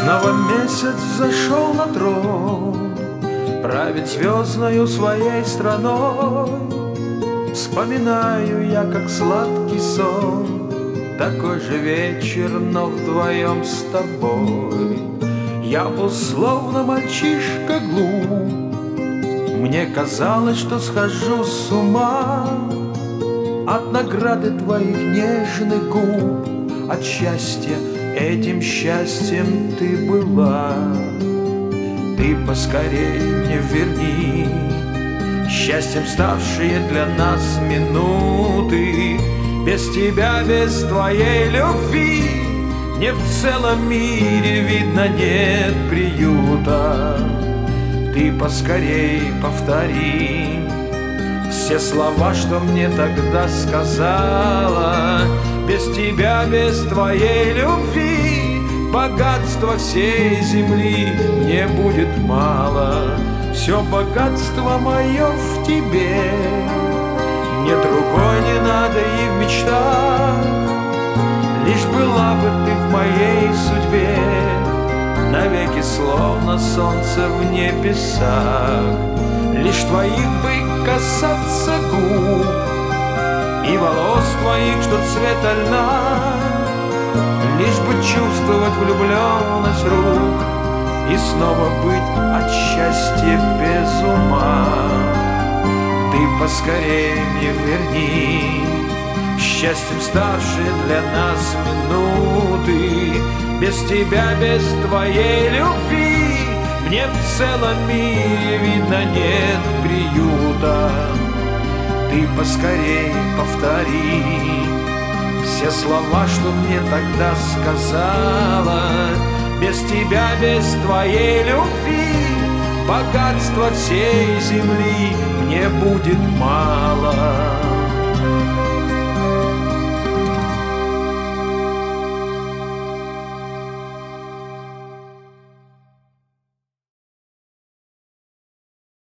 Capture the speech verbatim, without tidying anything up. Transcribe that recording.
Снова месяц зашел на трон, правит звездною своей страной. Вспоминаю я, как сладкий сон, такой же вечер, но вдвоем с тобой. Я был словно мальчишка глуп, мне казалось, что схожу с ума от награды твоих нежных губ, от счастья. Этим счастьем ты была. Ты поскорей мне верни счастьем ставшие для нас минуты. Без тебя, без твоей любви мне в целом мире, видно, нет приюта. Ты поскорей повтори все слова, что мне тогда сказала. Без тебя, без твоей любви богатства всей земли мне будет мало. Все богатство мое в тебе, мне другой не надо и в мечтах. Лишь была бы ты в моей судьбе, навеки словно солнце в небесах. Лишь твоих бы касаться губ и волос твоих, что цвета льна, лишь бы чувствовать влюбленность рук и снова быть от счастья без ума. Ты поскорей мне верни счастьем ставшие для нас минуты. Без тебя, без твоей любви мне в целом мире, видно, нет приюта. Ты поскорей повтори все слова, что мне тогда сказала. Без тебя, без твоей любви богатства всей земли мне будет мало.